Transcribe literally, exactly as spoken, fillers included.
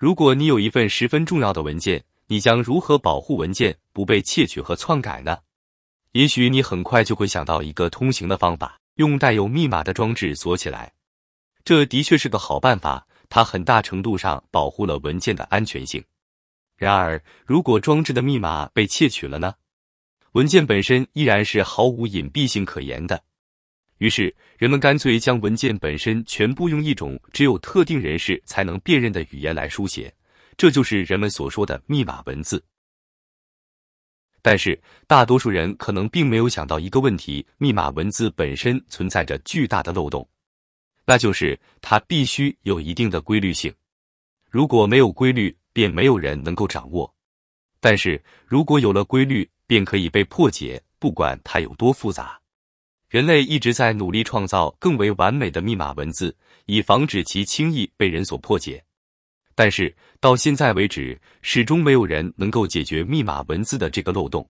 如果你有一份十分重要的文件，你将如何保护文件不被窃取和篡改呢？也许你很快就会想到一个通行的方法，用带有密码的装置锁起来。这的确是个好办法，它很大程度上保护了文件的安全性。然而，如果装置的密码被窃取了呢？文件本身依然是毫无隐蔽性可言的。于是，人们干脆将文件本身全部用一种只有特定人士才能辨认的语言来书写，这就是人们所说的密码文字。但是，大多数人可能并没有想到一个问题：密码文字本身存在着巨大的漏洞，那就是它必须有一定的规律性。如果没有规律，便没有人能够掌握；但是如果有了规律，便可以被破解，不管它有多复杂。人类一直在努力创造更为完美的密码文字，以防止其轻易被人所破解。但是到现在为止，始终没有人能够解决密码文字的这个漏洞。